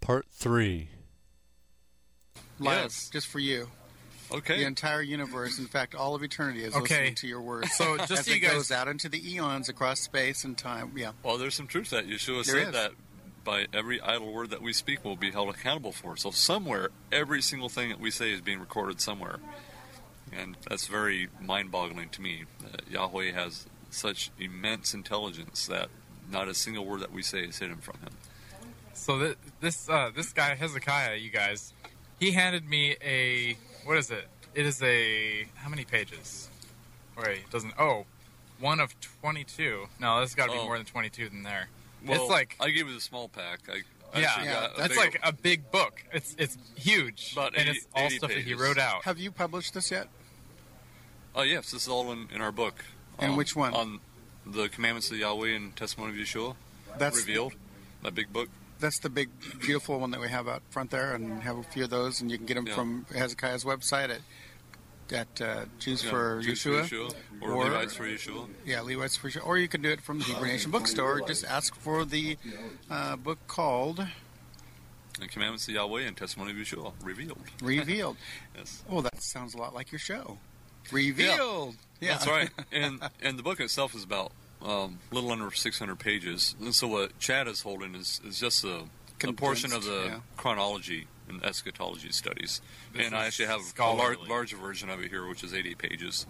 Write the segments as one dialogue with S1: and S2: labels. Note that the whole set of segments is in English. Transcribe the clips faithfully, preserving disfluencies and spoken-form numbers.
S1: Part three.
S2: Live,
S3: Yes.
S2: just for you.
S3: Okay.
S2: The entire universe, in fact, all of eternity is
S4: Okay.
S2: listening to your words.
S4: So just
S2: as
S4: so you
S2: it
S4: guys-
S2: goes out into the eons across space and time. Yeah.
S3: Well, there's some truth to that. Yeshua
S2: There
S3: said
S2: is.
S3: that by every idle word that we speak will be held accountable for. So somewhere, every single thing that we say is being recorded somewhere. And that's very mind-boggling to me. That Yahweh has such immense intelligence that not a single word that we say is hidden from him.
S4: So th- this uh, this guy Hezekiah, you guys, he handed me a what is it? It is a how many pages? Wait, it doesn't. Oh, one of twenty-two. No, this got to be
S3: Oh.
S4: more than twenty-two than there.
S3: Well,
S4: it's like
S3: I gave you the small pack. I, I
S4: yeah,
S3: actually
S2: yeah,
S3: got a
S4: that's
S3: big-
S4: like a big book. It's it's huge,
S3: About
S4: and
S3: eighty
S4: it's all
S3: eighty
S4: stuff that he
S3: pages.
S4: wrote out.
S2: Have you published this yet?
S3: Oh yes, this is all in, in our book.
S2: And which one?
S3: On the Commandments of Yahweh and Testimony of Yeshua,
S2: That's
S3: Revealed, my big book.
S2: that's the big, beautiful one that we have out front there, and have a few of those, and you can get them
S3: Yeah.
S2: from Hezekiah's website at at uh, Jews
S3: Yeah,
S2: for
S3: Jews
S2: Yeshua.
S3: for Yeshua, or,
S2: Or-
S3: Levites for Yeshua.
S2: Yeah, Levites for sure. Or you can do it from the Hebrew Nation Bookstore. Just ask for the uh, book called
S3: The Commandments of Yahweh and Testimony of Yeshua, Revealed.
S2: Revealed.
S3: Yes.
S2: Oh, that sounds a lot like your show. Revealed. Yeah,
S3: That's right. And and the book itself is about um, a little under six hundred pages. And so what Chad is holding is, is just a, a portion of
S2: Condensed,
S3: the
S2: yeah.
S3: chronology and eschatology studies.
S4: This
S3: and I
S4: is
S3: actually have a lar-
S4: scholarly.
S3: larger version of it here, which is eighty pages.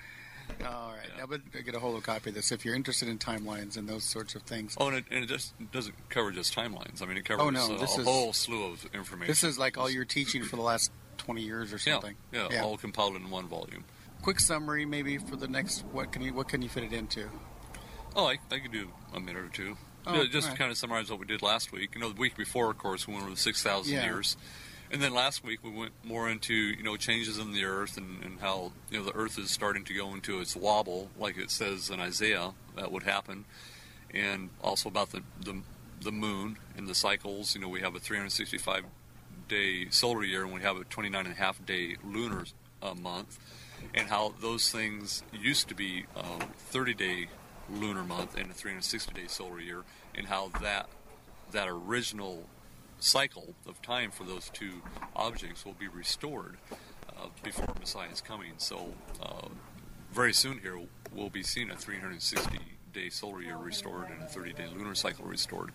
S2: All right.
S3: Yeah.
S2: Now, but get a hold of a copy of this if you're interested in timelines and those sorts of things.
S3: Oh, and it, and it just doesn't cover just timelines. I mean, it covers
S2: Oh, no,
S3: uh,
S2: this
S3: a
S2: is-
S3: whole slew of information.
S2: This is like all your teaching for the last twenty years or
S3: yeah,
S2: something.
S3: yeah, all compiled in one volume.
S2: Quick summary, maybe for the next. What can you What can you fit it into?
S3: Oh, I, I could do a minute or two.
S2: Oh,
S3: Yeah, just
S2: all
S3: to
S2: right.
S3: kind of summarize what we did last week. You know, the week before, of course, we went over the six thousand
S2: Yeah.
S3: years. And then last week we went more into, you know, changes in the earth and, and how, you know, the earth is starting to go into its wobble, like it says in Isaiah that would happen. And also about the, the, the moon and the cycles. You know, we have a three hundred sixty-five day solar year and we have a twenty-nine and a half day lunar uh, month. And how those things used to be um, thirty day lunar month and a three hundred sixty day solar year, and how that that original cycle of time for those two objects will be restored uh, before Messiah's coming. So uh, very soon here we'll be seeing a three hundred sixty day solar year restored and a thirty day lunar cycle restored.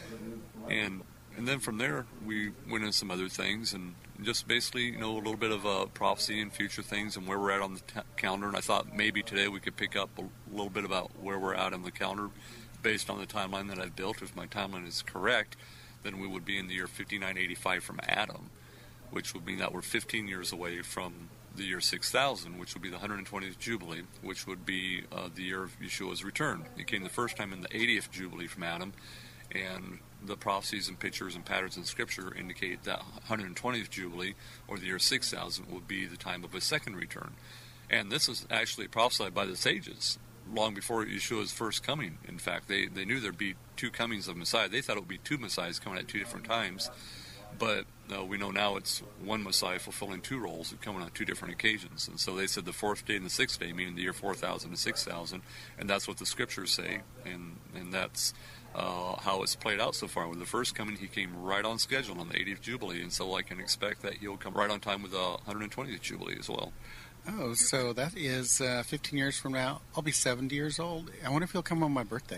S3: And and then from there we went into some other things and just basically, you know, a little bit of uh, prophecy and future things and where we're at on the t- calendar. And I thought maybe today we could pick up a little bit about where we're at on the calendar based on the timeline that I've built. If my timeline is correct, then we would be in the year fifty-nine eighty-five from Adam, which would mean that we're fifteen years away from the year six thousand, which would be the one hundred twentieth Jubilee, which would be uh, the year of Yeshua's return. It came the first time in the eightieth Jubilee from Adam, and the prophecies and pictures and patterns in Scripture indicate that one hundred twentieth Jubilee, or the year six thousand, would be the time of his second return. And this is actually prophesied by the sages long before Yeshua's first coming. In fact, they, they knew there'd be two comings of Messiah. They thought it would be two Messiahs coming at two different times. But uh, we know now it's one Messiah fulfilling two roles, coming on two different occasions. And so they said the fourth day and the sixth day, meaning the year four thousand to six thousand. And that's what the Scriptures say. And, and that's uh, how it's played out so far. With the first coming, he came right on schedule on the eightieth Jubilee. And so I can expect that he'll come right on time with the one hundred twentieth Jubilee as well.
S2: Oh, so that is uh, fifteen years from now. I'll be seventy years old. I wonder if he'll come on my birthday.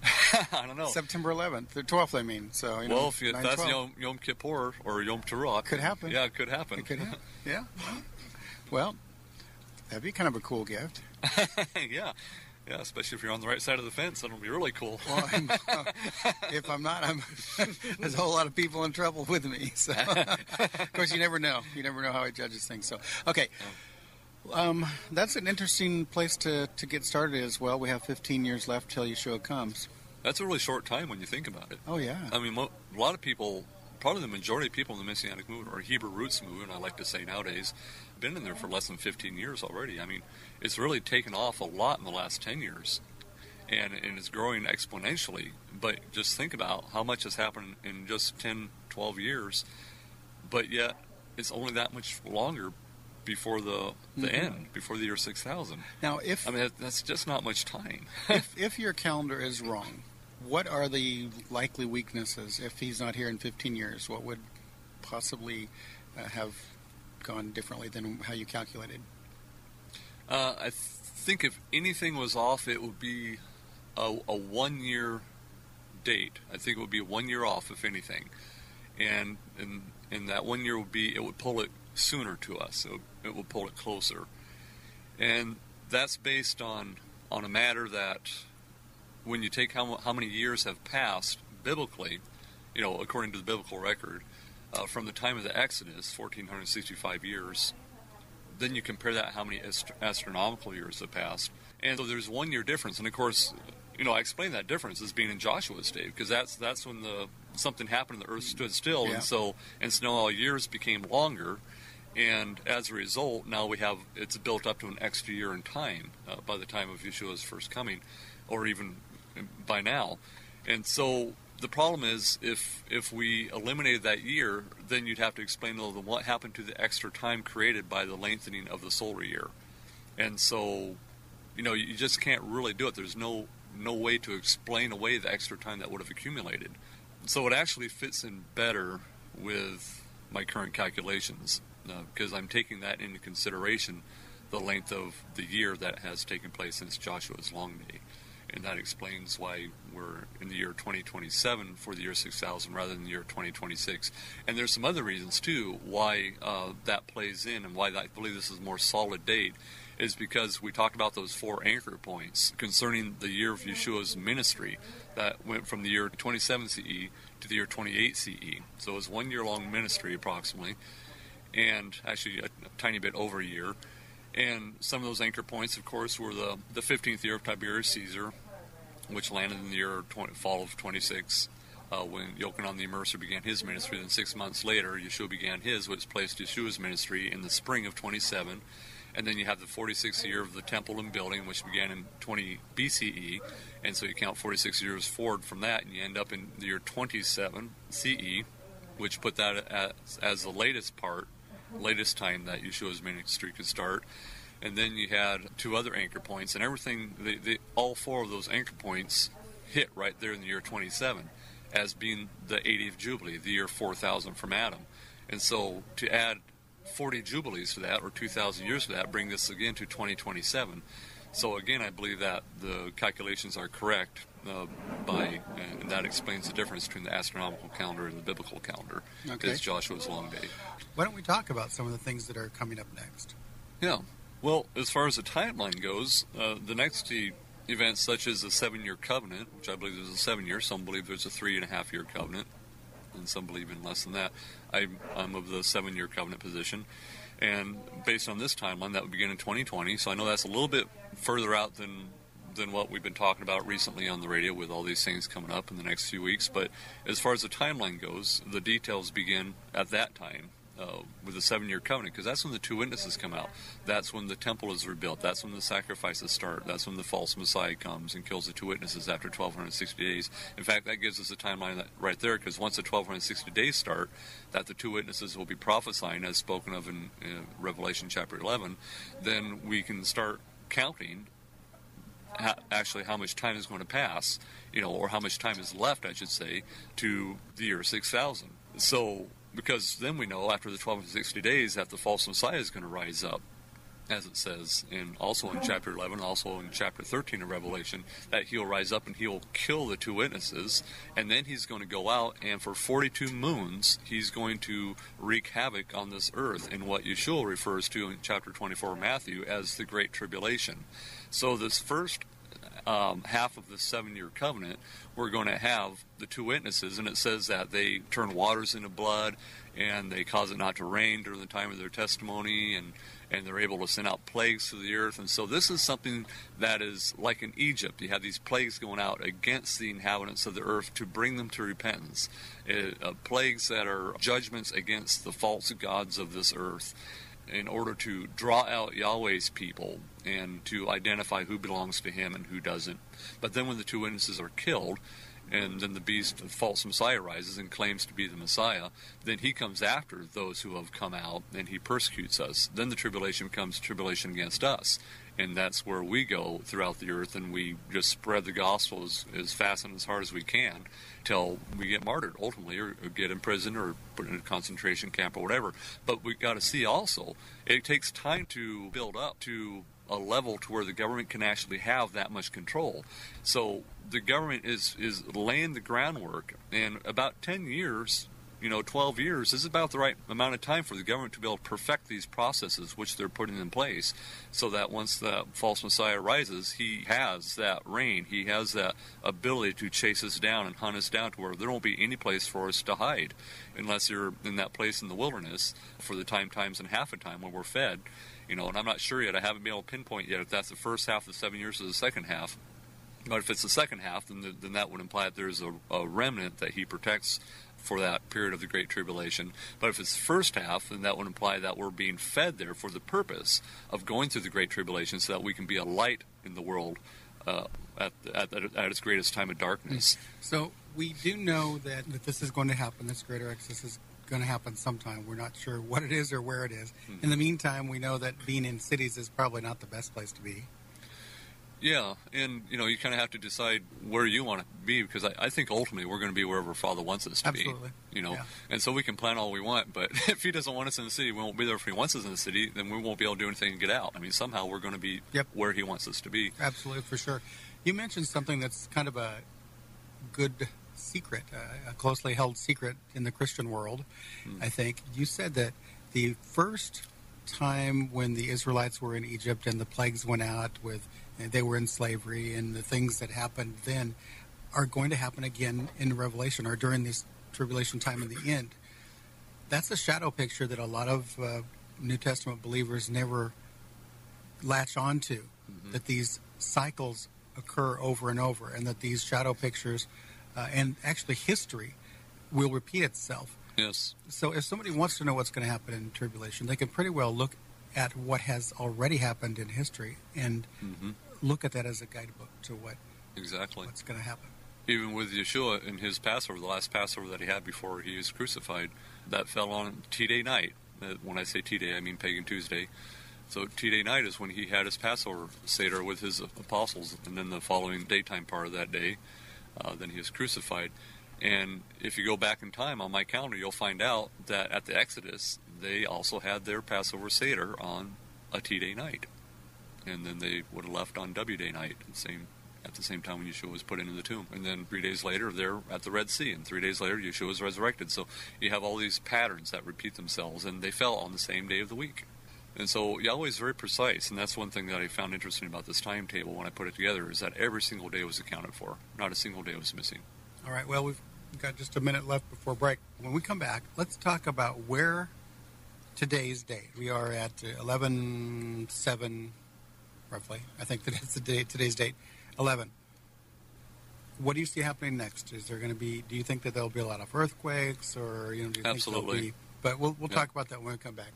S3: I don't know.
S2: September eleventh, the twelfth, I mean. So, you know,
S3: Well, if you,
S2: nine
S3: that's
S2: twelve.
S3: Yom, Yom Kippur or Yom Teruah.
S2: Could happen.
S3: Yeah, it could happen.
S2: It could happen. Yeah. Well, that'd be kind of a cool gift.
S3: yeah. Yeah, especially if you're on the right side of the fence, that'll be really cool.
S2: Well, I'm, uh, if I'm not, I'm there's a whole lot of people in trouble with me. So, of course, you never know. You never know how he judges things. So, okay. Um, that's an interesting place to, to get started as well. We have fifteen years left till Yeshua comes.
S3: That's a really short time when you think about it.
S2: Oh, yeah.
S3: I mean, mo- a lot of people, probably the majority of people in the Messianic movement, or Hebrew roots movement, I like to say nowadays, been in there for less than fifteen years already. I mean, it's really taken off a lot in the last ten years, and, and it's growing exponentially. But just think about how much has happened in just ten, twelve years, but yet it's only that much longer before the the
S2: Mm-hmm.
S3: end, before the year six thousand.
S2: Now, if
S3: I mean, that, that's just not much time.
S2: if, if your calendar is wrong, what are the likely weaknesses if he's not here in fifteen years? What would possibly uh, have gone differently than how you calculated?
S3: Uh, I th- think if anything was off, it would be a, a one-year date. I think it would be one year off, if anything. And and, and that one year would be, it would pull it sooner to us. It would, it would pull it closer. And that's based on, on a matter that when you take how, how many years have passed biblically, you know, according to the biblical record, uh, from the time of the Exodus, fourteen sixty-five years, then you compare that how many ast- astronomical years have passed. And so there's one year difference. And of course, you know, I explain that difference as being in Joshua's day, because that's that's when the something happened and the earth stood still,
S2: yeah.
S3: and so and so now all years became longer, and as a result, now we have it's built up to an extra year in time uh, by the time of Yeshua's first coming, or even by now. And so the problem is, if if we eliminated that year, then you'd have to explain well, then what happened to the extra time created by the lengthening of the solar year. And so, you know, you just can't really do it. There's no no way to explain away the extra time that would have accumulated. So it actually fits in better with my current calculations, because uh, I'm taking that into consideration, the length of the year that has taken place since Joshua's long day. And that explains why we're in the year twenty twenty-seven for the year six thousand rather than the year twenty twenty-six. And there's some other reasons, too, why uh, that plays in and why I believe this is a more solid date, is because we talked about those four anchor points concerning the year of Yeshua's ministry that went from the year twenty-seven C E to the year twenty-eight C E. So it was one year-long ministry approximately, and actually a, a tiny bit over a year. And some of those anchor points, of course, were the, the fifteenth year of Tiberius Caesar, which landed in the year twenty, fall of twenty-six, uh, when Yochanan the Immerser began his ministry. Then six months later, Yeshua began his, which placed Yeshua's ministry in the spring of twenty-seven. And then you have the forty-sixth year of the temple and building, which began in twenty B C E. And so you count forty-six years forward from that, and you end up in the year twenty-seven C E, which put that as, as the latest part, latest time that Yeshua's ministry could start. And then you had two other anchor points, and everything, they, they, all four of those anchor points hit right there in the year twenty-seven as being the eightieth Jubilee, the year four thousand from Adam. And so to add forty Jubilees to that, or two thousand years to that, bring this again to twenty twenty-seven. So again, I believe that the calculations are correct uh, by, and that explains the difference between the astronomical calendar and the biblical calendar.
S2: Okay.
S3: It's Joshua's long day.
S2: Why don't we talk about some of the things that are coming up next?
S3: Yeah. Well, as far as the timeline goes, uh, the next e- events such as the seven-year covenant, which I believe there's a seven-year, some believe there's a three-and-a-half-year covenant, and some believe in less than that. I, I'm of the seven-year covenant position. And based on this timeline, that would begin in twenty twenty. So I know that's a little bit further out than than what we've been talking about recently on the radio with all these things coming up in the next few weeks. But as far as the timeline goes, the details begin at that time uh, with the seven-year covenant, because that's when the two witnesses come out. That's when the temple is rebuilt. That's when the sacrifices start. That's when the false Messiah comes and kills the two witnesses after twelve sixty days. In fact, that gives us a timeline that, right there, because once the twelve sixty days start, that the two witnesses will be prophesying, as spoken of in uh, Revelation chapter eleven, then we can start counting ha- actually how much time is going to pass, you know, or how much time is left, I should say, to the year six thousand. So, because then we know after the twelve sixty days that the false Messiah is going to rise up, as it says, and also in chapter eleven, also in chapter thirteen of Revelation, that he'll rise up and he'll kill the two witnesses, and then he's going to go out, and for forty-two moons, he's going to wreak havoc on this earth in what Yeshua refers to in chapter twenty-four of Matthew as the Great Tribulation. So this first um, half of the seven-year covenant, we're going to have the two witnesses, and it says that they turn waters into blood, and they cause it not to rain during the time of their testimony, and and they're able to send out plagues to the earth. And so this is something that is like in Egypt. You have these plagues going out against the inhabitants of the earth to bring them to repentance. It, uh, plagues that are judgments against the false gods of this earth, in order to draw out Yahweh's people and to identify who belongs to him and who doesn't. But then when the two witnesses are killed, and then the beast, the false Messiah, rises and claims to be the Messiah, then he comes after those who have come out, and he persecutes us. Then the tribulation becomes tribulation against us. And that's where we go throughout the earth, and we just spread the gospel as, as fast and as hard as we can till we get martyred ultimately, or, or get imprisoned or put in a concentration camp or whatever. But we've got to see also, it takes time to build up to a level to where the government can actually have that much control. So the government is, is laying the groundwork, and about ten years, you know, twelve years is about the right amount of time for the government to be able to perfect these processes, which they're putting in place, so that once the false Messiah rises, he has that reign, he has that ability to chase us down and hunt us down to where there won't be any place for us to hide, unless you're in that place in the wilderness for the time, times, and half a time when we're fed. You know, and I'm not sure yet, I haven't been able to pinpoint yet if that's the first half of the seven years or the second half. But if it's the second half, then, the, then that would imply that there's a, a remnant that he protects for that period of the Great Tribulation. But if it's the first half, then that would imply that we're being fed there for the purpose of going through the Great Tribulation so that we can be a light in the world uh, at, at, at its greatest time of darkness.
S2: So we do know that, that this is going to happen, this greater Exodus is going to happen sometime. We're not sure what it is or where it is. Mm-hmm. In the meantime, we know that being in cities is probably not the best place to be.
S3: Yeah, and, you know, you kind of have to decide where you want to be, because I, I think ultimately we're going to be wherever Father wants us to
S2: Absolutely.
S3: be. You know,
S2: yeah.
S3: And so we can plan all we want, but if he doesn't want us in the city, we won't be there. If he wants us in the city, then we won't be able to do anything and get out. I mean, somehow we're going to be
S2: yep.
S3: where he wants us to be.
S2: Absolutely, for sure. You mentioned something that's kind of a good secret, uh, a closely held secret in the Christian world, mm. I think. You said that the first time when the Israelites were in Egypt and the plagues went out, with they were in slavery, and the things that happened then are going to happen again in Revelation, or during this tribulation time in the end. That's a shadow picture that a lot of uh, New Testament believers never latch onto, mm-hmm. that these cycles occur over and over, and that these shadow pictures uh, and actually history will repeat itself.
S3: Yes.
S2: So if somebody wants to know what's going to happen in tribulation, they can pretty well look at what has already happened in history and mm-hmm. look at that as a guidebook to what
S3: exactly
S2: what's going to happen.
S3: Even with Yeshua in his Passover, the last Passover that he had before he was crucified, that fell on T-Day night. When I say T-Day, I mean Pagan Tuesday. So T-Day night is when he had his Passover Seder with his apostles, and then the following daytime part of that day, uh, then he was crucified. And if you go back in time on my calendar, you'll find out that at the Exodus, they also had their Passover Seder on a T-Day night. And then they would have left on W-Day night at the same, at the same time when Yeshua was put into the tomb. And then three days later, they're at the Red Sea. And three days later, Yeshua was resurrected. So you have all these patterns that repeat themselves, and they fell on the same day of the week. And so Yahweh is very precise, and that's one thing that I found interesting about this timetable when I put it together, is that every single day was accounted for. Not a single day was missing.
S2: All right, well, we've got just a minute left before break. When we come back, let's talk about where today's date. We are at eleven seven, roughly. I think that that's the date, today's date, eleven. What do you see happening next? Is there going to be, do you think that there'll be a lot of earthquakes, or, you know, do you
S3: Absolutely.
S2: think there'll be, but we'll, we'll
S3: yeah.
S2: talk about that when we come back.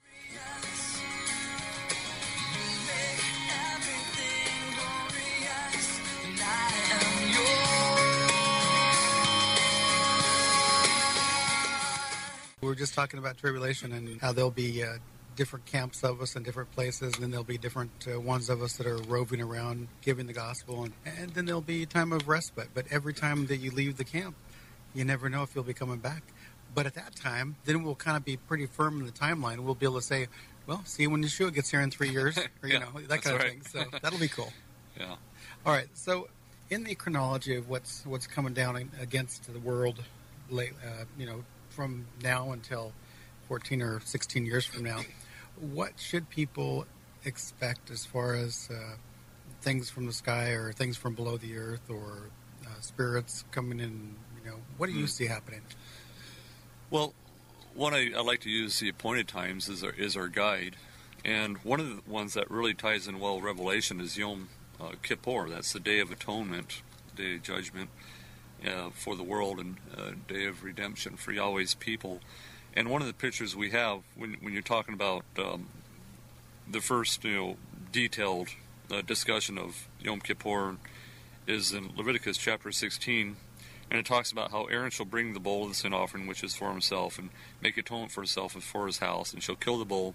S2: We were just talking about tribulation and how there'll be uh, different camps of us in different places, and then there'll be different uh, ones of us that are roving around giving the gospel, and, and then there'll be a time of respite. But every time that you leave the camp, you never know if you'll be coming back. But at that time, then we'll kind of be pretty firm in the timeline. We'll be able to say, well, see when Yeshua gets here in three years, or, you
S3: yeah,
S2: know, that kind of
S3: right.
S2: thing. So that'll be cool.
S3: Yeah.
S2: All right. So in the chronology of what's what's coming down against the world, late, uh, you know, from now until fourteen or sixteen years from now, what should people expect as far as uh, things from the sky, or things from below the earth, or uh, spirits coming in? You know, what do you mm. see happening?
S3: Well, one I, I like to use the appointed times as our, is our guide, and one of the ones that really ties in well with Revelation is Yom uh, Kippur. That's the Day of Atonement, Day of Judgment uh, for the world, and uh, Day of Redemption for Yahweh's people. And one of the pictures we have, when, when you're talking about um, the first, you know, detailed uh, discussion of Yom Kippur, is in Leviticus chapter sixteen, and it talks about how Aaron shall bring the bull of the sin offering, which is for himself, and make atonement for himself and for his house, and shall kill the bull,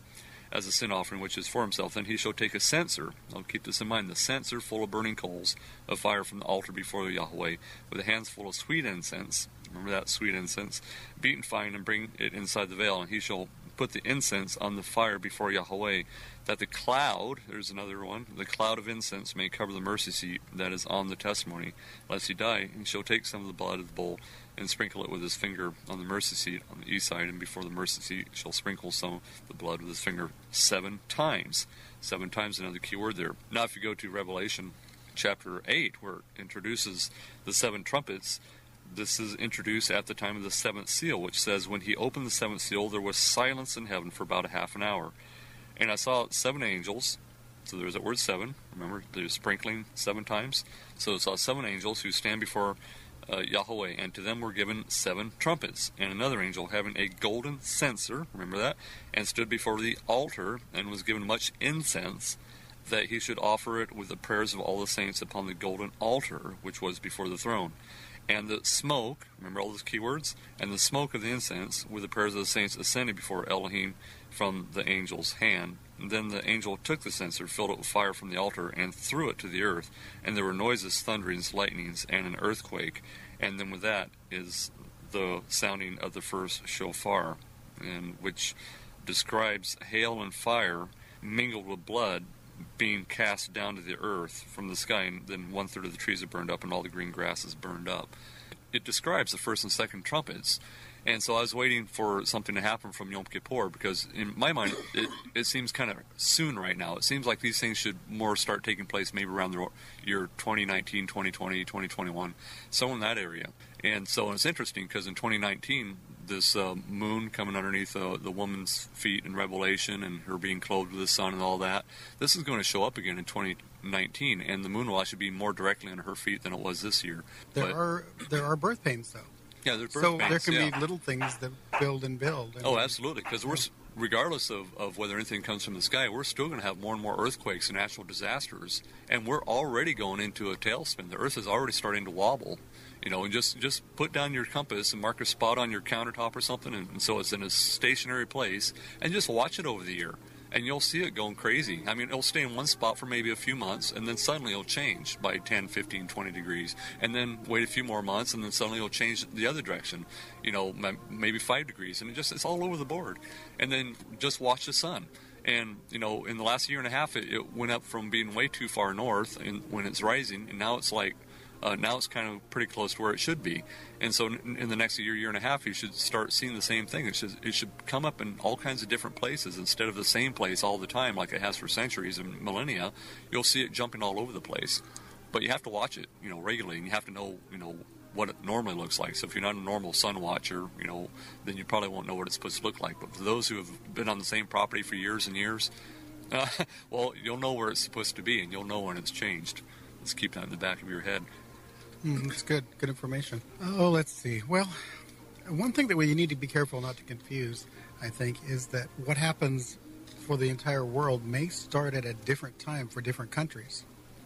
S3: as a sin offering, which is for himself. Then he shall take a censer, I'll keep this in mind, the censer full of burning coals of fire from the altar before Yahweh, with a hands full of sweet incense, remember that, sweet incense, beaten fine, and bring it inside the veil, and he shall put the incense on the fire before Yahweh, that the cloud, there's another one, the cloud of incense may cover the mercy seat that is on the testimony, lest he die. And he shall take some of the blood of the bull and sprinkle it with his finger on the mercy seat on the east side, and before the mercy seat shall sprinkle some of the blood with his finger seven times. Seven times, another key word there. Now if you go to Revelation chapter eight, where it introduces the seven trumpets, this is introduced at the time of the seventh seal, which says, when he opened the seventh seal, there was silence in heaven for about a half an hour. And I saw seven angels, so there's that word seven, remember, they're sprinkling seven times. So I saw seven angels who stand before uh, Yahweh, and to them were given seven trumpets. And another angel having a golden censer, remember that, and stood before the altar, and was given much incense, that he should offer it with the prayers of all the saints upon the golden altar, which was before the throne. And the smoke, remember all those keywords? And the smoke of the incense with the prayers of the saints ascended before Elohim from the angel's hand. And then the angel took the censer, filled it with fire from the altar, and threw it to the earth. And there were noises, thunderings, lightnings, and an earthquake. And then with that is the sounding of the first shofar, and which describes hail and fire mingled with blood being cast down to the earth from the sky, and then one third of the trees are burned up and all the green grass is burned up. It describes the first and second trumpets, and so I was waiting for something to happen from Yom Kippur, because in my mind it, it seems kind of soon right now. It seems like these things should more start taking place maybe around the year twenty nineteen, twenty twenty, twenty twenty-one, so in that area. And so it's interesting because in twenty nineteen, this uh, moon coming underneath uh, the woman's feet in Revelation, and her being clothed with the sun and all that, this is going to show up again in twenty nineteen, and the moon will actually be more directly on her feet than it was this year.
S2: There
S3: but,
S2: are there are birth pains, though.
S3: Yeah, there's birth
S2: so
S3: pains,
S2: there can
S3: yeah.
S2: be little things that build and build. And
S3: oh, absolutely, because we're, regardless of, of whether anything comes from the sky, we're still going to have more and more earthquakes and natural disasters, and we're already going into a tailspin. The earth is already starting to wobble. You know, and just, just put down your compass and mark a spot on your countertop or something, and, and so it's in a stationary place, and just watch it over the year, and you'll see it going crazy. I mean, it'll stay in one spot for maybe a few months, and then suddenly it'll change by ten, fifteen, twenty degrees, and then wait a few more months, and then suddenly it'll change the other direction, you know, maybe five degrees, and it just, it's all over the board. And then just watch the sun. And, you know, in the last year and a half, it, it went up from being way too far north and when it's rising, and now it's like, Uh, now it's kind of pretty close to where it should be. And so in, in the next year, year and a half, you should start seeing the same thing. It should, it should come up in all kinds of different places instead of the same place all the time like it has for centuries and millennia. You'll see it jumping all over the place. But you have to watch it, you know, regularly, and you have to know, you know, what it normally looks like. So if you're not a normal sun watcher, you know, then you probably won't know what it's supposed to look like. But for those who have been on the same property for years and years, uh, well, you'll know where it's supposed to be, and you'll know when it's changed. Let's keep that in the back of your head.
S2: Mm, that's good. Good information. Oh, let's see. Well, one thing that we need to be careful not to confuse, I think, is that what happens for the entire world may start at a different time for different countries.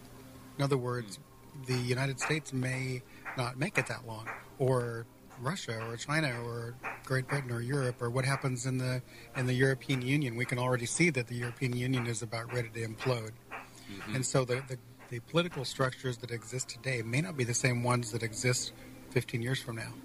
S2: In other words, the United States may not make it that long, or Russia, or China, or Great Britain, or Europe, or what happens in the in the European Union. We can already see that the European Union is about ready to implode. Mm-hmm. And so the, the the political structures that exist today may not be the same ones that exist fifteen years from now.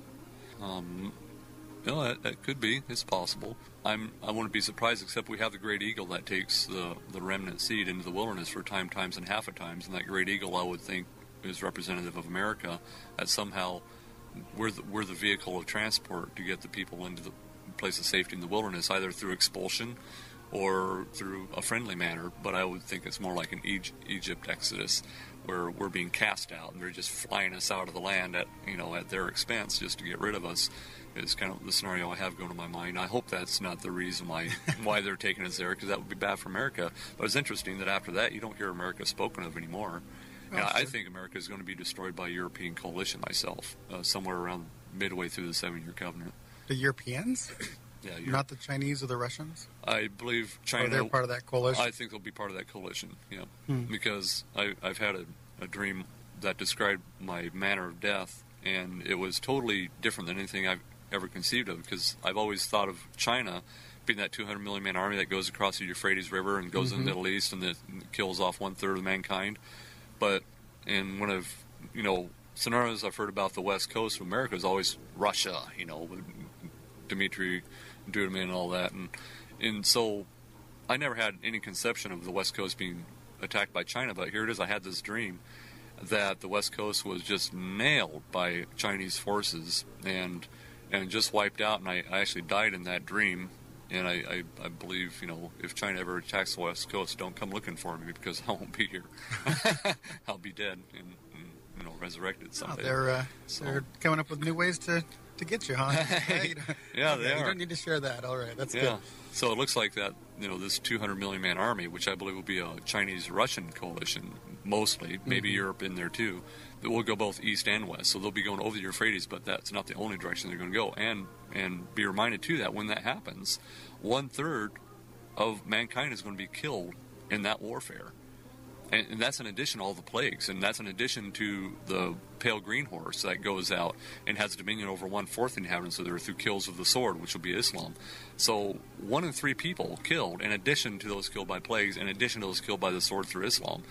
S3: Um, you know, that, that could be. It's possible. I'm, I wouldn't be surprised, except we have the great eagle that takes the, the remnant seed into the wilderness for time, times, and half a times. And that great eagle, I would think, is representative of America, that somehow we're the, we're the vehicle of transport to get the people into the place of safety in the wilderness, either through expulsion or through a friendly manner. But I would think it's more like an Egypt exodus, where we're being cast out and they're just flying us out of the land at, you know, at their expense just to get rid of us. Is kind of the scenario I have going to my mind. I hope that's not the reason why why they're taking us there, because that would be bad for America. But it's interesting that after that you don't hear America spoken of anymore. Oh, and I, I think America is going to be destroyed by a European coalition myself, uh, somewhere around midway through the seven-year covenant.
S2: The Europeans?
S3: Yeah, Europe. Not
S2: the Chinese or the Russians?
S3: I believe China.
S2: Or they're part of that coalition?
S3: I think they'll be part of that coalition, yeah.
S2: Hmm.
S3: Because I, I've had a, a dream that described my manner of death, and it was totally different than anything I've ever conceived of, because I've always thought of China being that two hundred million man army that goes across the Euphrates River and goes
S2: Mm-hmm.
S3: in the Middle East and that kills off one third of mankind. But in one of you know scenarios I've heard about the West Coast of America is always Russia, you know, with Dmitry Duduman and all that, and and so I never had any conception of the West Coast being attacked by China. But here it is. I had this dream that the West Coast was just nailed by Chinese forces and and just wiped out, and I, I actually died in that dream. And I, I, I believe, you know, if China ever attacks the West Coast, don't come looking for me because I won't be here. I'll be dead and, and you know resurrected
S2: Oh,
S3: someday.
S2: they're uh,
S3: So-
S2: they're coming up with new ways to, to get you, huh? Yeah, you don't-
S3: Yeah,
S2: okay,
S3: they
S2: You
S3: are.
S2: don't need to share that. All right, that's
S3: Yeah.
S2: good.
S3: So it looks like that, you know, this two hundred million man army, which I believe will be a Chinese-Russian coalition, mostly, maybe
S2: Mhm.
S3: Europe in there too, that will go both east and west. So they'll be going over the Euphrates, but that's not the only direction they're going to go. And and be reminded too that when that happens, one third of mankind is going to be killed in that warfare. And, and that's in addition to all the plagues, and that's in addition to the pale green horse that goes out and has dominion over one-fourth inhabitants of the earth through kills of the sword, which will be Islam. So one in three people killed, in addition to those killed by plagues, in addition to those killed by the sword through Islam.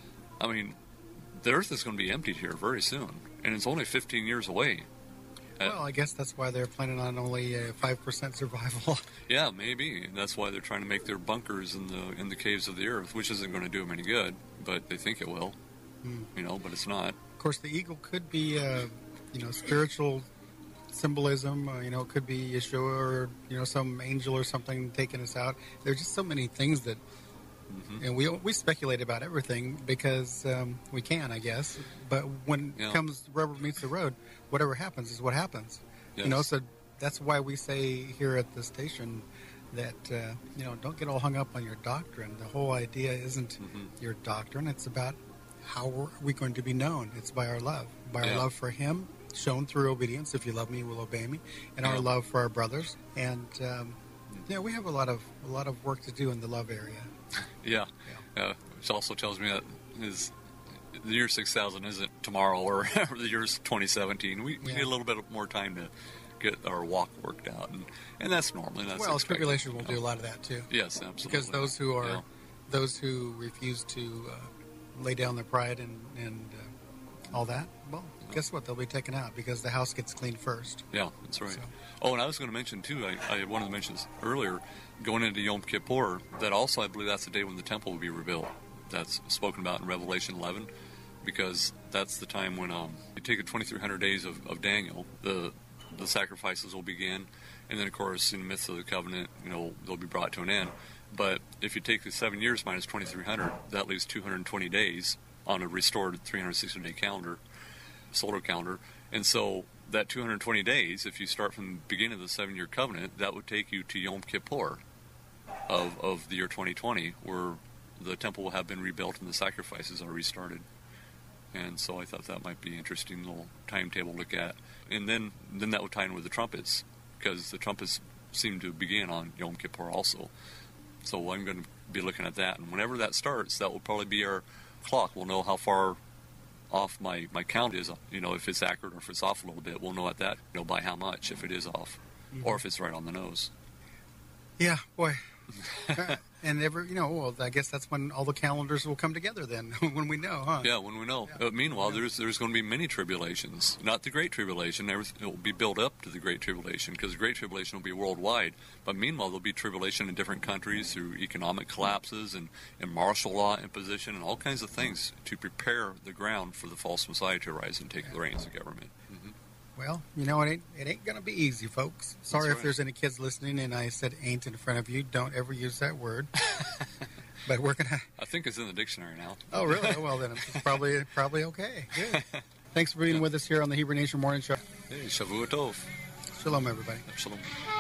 S3: I mean, the earth is going to be emptied here very soon, and it's only fifteen years away. Uh,
S2: Well, I guess that's why they're planning on only uh, five percent survival.
S3: Yeah, maybe, and that's why they're trying to make their bunkers in the in the caves of the earth, which isn't going to do them any good, but they think it will.
S2: Hmm.
S3: You know, but it's not.
S2: Of course, the eagle could be, uh, you know, spiritual symbolism. Uh, you know, it could be Yeshua or, you know, some angel or something taking us out. There's just so many things that,
S3: Mhm.
S2: and we we speculate about everything because um, we can, I guess. But when
S3: Yeah.
S2: it comes rubber meets the road, whatever happens is what happens.
S3: Yes.
S2: You know, so that's why we say here at the station that, uh, you know, don't get all hung up on your doctrine. The whole idea isn't
S3: Mhm.
S2: your doctrine. It's about how are we going to be known. It's by our love, by our
S3: Yeah.
S2: love for Him, shown through obedience. If you love me, you will obey me, and our
S3: Yeah.
S2: love for our brothers. And um, yeah, we have a lot of a lot of work to do in the love area.
S3: Yeah. Uh, which also tells me that his, the year six thousand isn't tomorrow or the year's twenty seventeen. We, we
S2: Yeah.
S3: need a little bit more time to get our walk worked out, and, and that's normal. And that's
S2: Well,
S3: expected,
S2: tribulation will
S3: you
S2: do a
S3: know.
S2: lot of that too.
S3: Yes, absolutely.
S2: Because those who are
S3: Yeah.
S2: those who refuse to uh, lay down their pride and and uh, all that, well, guess what? They'll be taken out because the house gets cleaned first.
S3: Yeah, that's right.
S2: So-
S3: Oh, and I was going to mention too. I, I wanted to mention this earlier, going into Yom Kippur. That also, I believe, that's the day when the temple will be rebuilt. That's spoken about in Revelation eleven, because that's the time when um, you take the twenty-three hundred days of, of Daniel. The the sacrifices will begin, and then of course in the midst of the covenant, you know, they'll be brought to an end. But if you take the seven years minus twenty-three hundred, that leaves two hundred twenty days on a restored three hundred sixty day calendar, solar calendar. And so that two hundred twenty days, if you start from the beginning of the seven-year covenant, that would take you to Yom Kippur of, of the year twenty twenty, where the temple will have been rebuilt and the sacrifices are restarted. And so I thought that might be an interesting little timetable to look at. And then, then that would tie in with the trumpets, because the trumpets seem to begin on Yom Kippur also. So I'm going to be looking at that. And whenever that starts, that will probably be our clock. We'll know how far off my, my count is, you know, if it's accurate or if it's off a little bit. We'll know at that, you know, by how much, if it is off,
S2: Mm-hmm.
S3: or if it's right on the nose.
S2: Yeah, boy. And every, you know, well, I guess that's when all the calendars will come together then, when we know, huh?
S3: Yeah, when we know.
S2: Yeah.
S3: Uh, meanwhile,
S2: Yeah.
S3: there's there's going to be many tribulations. Not the Great Tribulation. Everything it will be built up to the Great Tribulation, because the Great Tribulation will be worldwide. But meanwhile, there'll be tribulation in different countries through economic collapses and, and martial law imposition and all kinds of things to prepare the ground for the false Messiah to arise and take the reins of government. hmm
S2: Well, you know, it ain't, it ain't going to be easy, folks. Sorry if
S3: right.
S2: there's any kids listening and I said ain't in front of you. Don't ever use that word. But we're going to...
S3: I think it's in the dictionary now.
S2: Oh, really? Well, then it's probably probably okay. Good. Thanks for being with us here on the Hebrew Nation Morning Show.
S3: Hey, Shavua Tov.
S2: Shalom, everybody.
S3: Shalom.